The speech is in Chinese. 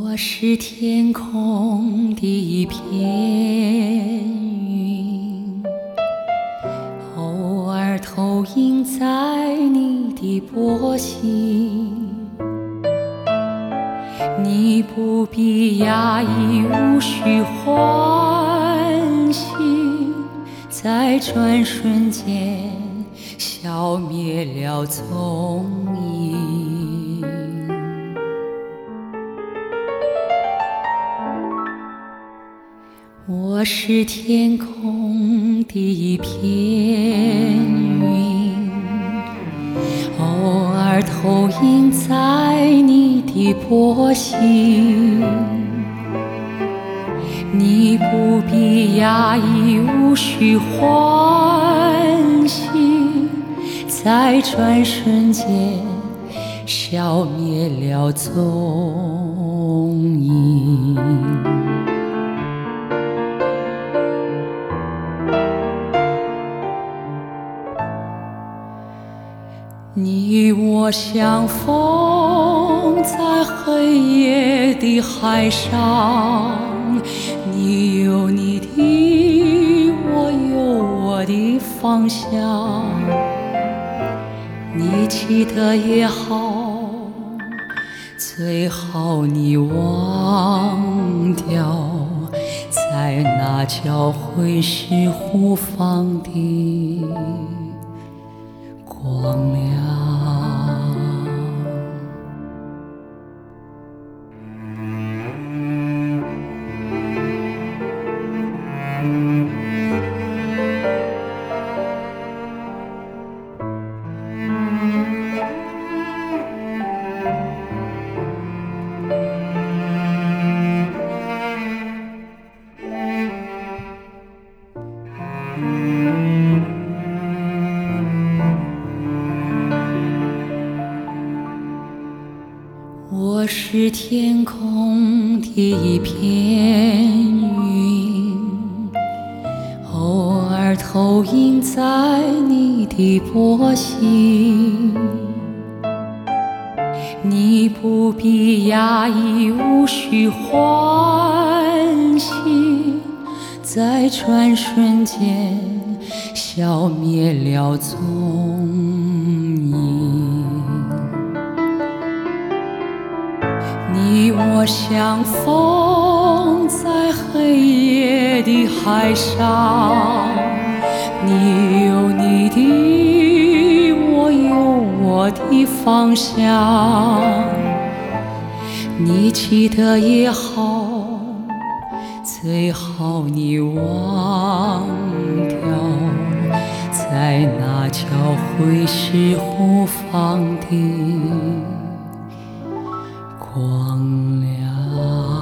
我是天空的一片云，偶尔投影在你的波心。你不必压抑，无需欢喜，在转瞬间消灭了踪影。我是天空的一片云，偶尔投影在你的波心。你不必压抑，无需欢喜，在转瞬间消灭了踪影。你我相逢在黑夜的海上，你有你的，我有我的方向。你记得也好，最好你忘掉，在那交汇时互放的光亮。我是天空的一片云，偶尔投影在你的波心。你不必压抑，无需欢喜，在转瞬间消灭了踪影。你我相逢在黑夜的海上，你有你的，我有我的方向。你记得也好，最好你忘掉，在那交汇时互放的光亮。